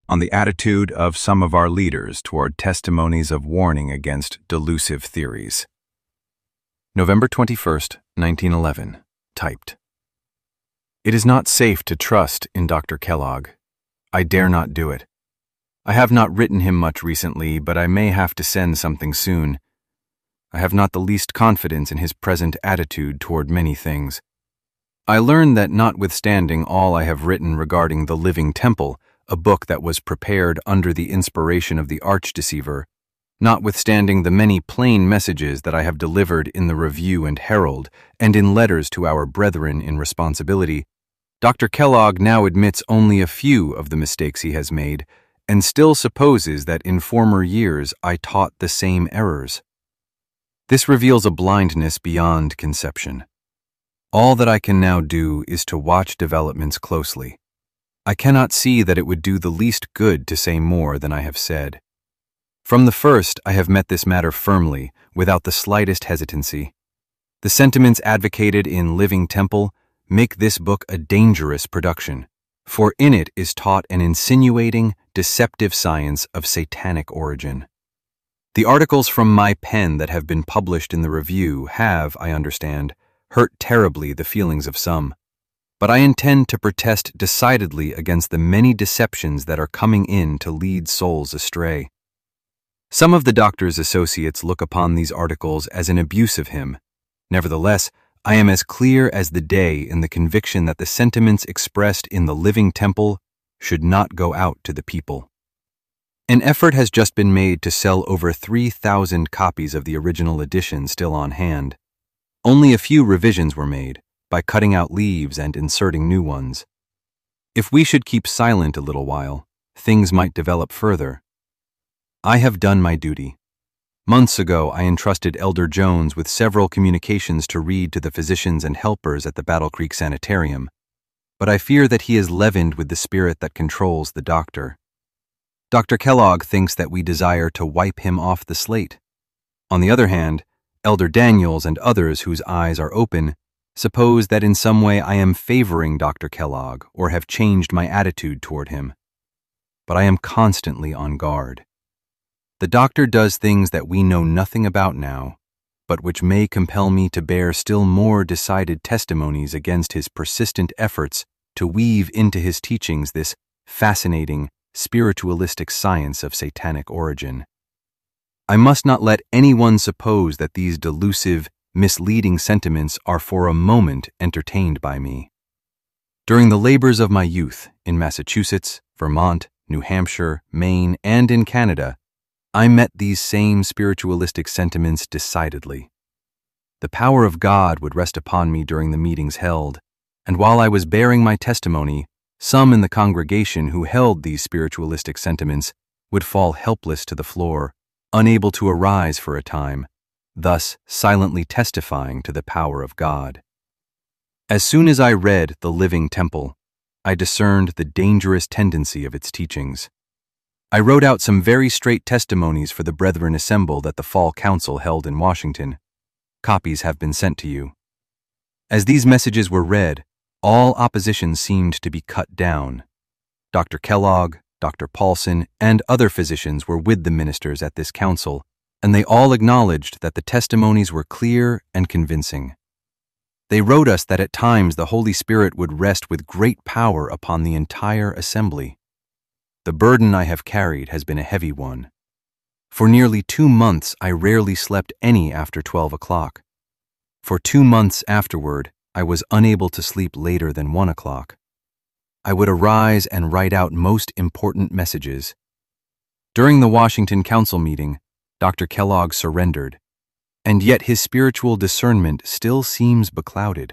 on the attitude of some of our leaders toward testimonies of warning against delusive theories. November 21st, 1911. Typed. It is not safe to trust in Dr. Kellogg. I dare not do it. I have not written him much recently, but I may have to send something soon. I have not the least confidence in his present attitude toward many things. I learn that notwithstanding all I have written regarding the Living Temple, a book that was prepared under the inspiration of the arch-deceiver, notwithstanding the many plain messages that I have delivered in the Review and Herald and in letters to our brethren in responsibility, Dr. Kellogg now admits only a few of the mistakes he has made and still supposes that in former years I taught the same errors. This reveals a blindness beyond conception. All that I can now do is to watch developments closely. I cannot see that it would do the least good to say more than I have said. From the first, I have met this matter firmly, without the slightest hesitancy. The sentiments advocated in Living Temple make this book a dangerous production, for in it is taught an insinuating, deceptive science of satanic origin. The articles from my pen that have been published in the Review have, I understand, hurt terribly the feelings of some, but I intend to protest decidedly against the many deceptions that are coming in to lead souls astray. Some of the doctor's associates look upon these articles as an abuse of him. Nevertheless, I am as clear as the day in the conviction that the sentiments expressed in the Living Temple should not go out to the people. An effort has just been made to sell over 3,000 copies of the original edition still on hand. Only a few revisions were made, by cutting out leaves and inserting new ones. If we should keep silent a little while, things might develop further. I have done my duty. Months ago, I entrusted Elder Jones with several communications to read to the physicians and helpers at the Battle Creek Sanitarium, but I fear that he is leavened with the spirit that controls the doctor. Dr. Kellogg thinks that we desire to wipe him off the slate. On the other hand, Elder Daniels and others whose eyes are open suppose that in some way I am favoring Dr. Kellogg or have changed my attitude toward him. But I am constantly on guard. The doctor does things that we know nothing about now, but which may compel me to bear still more decided testimonies against his persistent efforts to weave into his teachings this fascinating, spiritualistic science of satanic origin. I must not let anyone suppose that these delusive, misleading sentiments are for a moment entertained by me. During the labors of my youth in Massachusetts, Vermont, New Hampshire, Maine, and in Canada, I met these same spiritualistic sentiments decidedly. The power of God would rest upon me during the meetings held, and while I was bearing my testimony, some in the congregation who held these spiritualistic sentiments would fall helpless to the floor, unable to arise for a time, thus silently testifying to the power of God. As soon as I read The Living Temple, I discerned the dangerous tendency of its teachings. I wrote out some very straight testimonies for the brethren assembled at the Fall Council held in Washington. Copies have been sent to you. As these messages were read, all opposition seemed to be cut down. Dr. Kellogg, Dr. Paulson, and other physicians were with the ministers at this council, and they all acknowledged that the testimonies were clear and convincing. They wrote us that at times the Holy Spirit would rest with great power upon the entire assembly. The burden I have carried has been a heavy one. For nearly 2 months I rarely slept any after 12 o'clock. For 2 months afterward, I was unable to sleep later than 1 o'clock. I would arise and write out most important messages. During the Washington Council meeting, Dr. Kellogg surrendered, and yet his spiritual discernment still seems beclouded.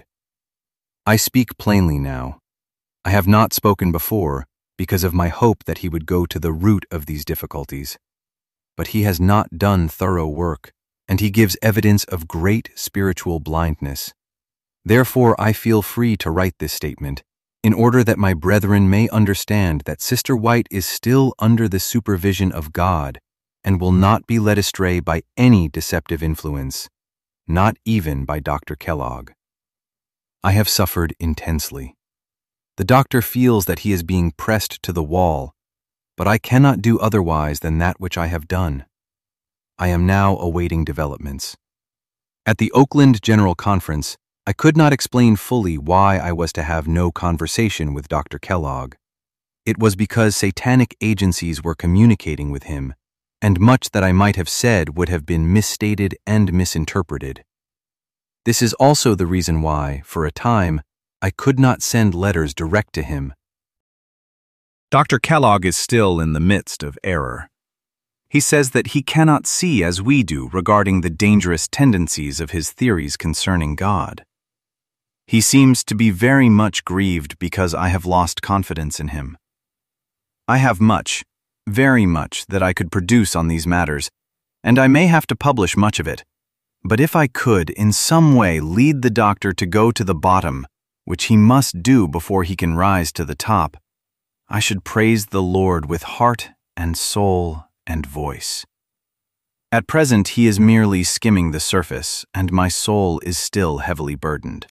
I speak plainly now. I have not spoken before because of my hope that he would go to the root of these difficulties. But he has not done thorough work, and he gives evidence of great spiritual blindness. Therefore, I feel free to write this statement, in order that my brethren may understand that Sister White is still under the supervision of God and will not be led astray by any deceptive influence, not even by Dr. Kellogg. I have suffered intensely. The doctor feels that he is being pressed to the wall. but I cannot do otherwise than that which I have done. I am now awaiting developments. At the Oakland General Conference, I could not explain fully why I was to have no conversation with Dr. Kellogg. It was because satanic agencies were communicating with him, and much that I might have said would have been misstated and misinterpreted. This is also the reason why, for a time, I could not send letters direct to him. Dr. Kellogg is still in the midst of error. He says that he cannot see as we do regarding the dangerous tendencies of his theories concerning God. He seems to be very much grieved because I have lost confidence in him. I have much, very much, that I could produce on these matters, and I may have to publish much of it. But if I could, in some way, lead the doctor to go to the bottom, which he must do before he can rise to the top, I should praise the Lord with heart and soul and voice. At present, he is merely skimming the surface, and my soul is still heavily burdened.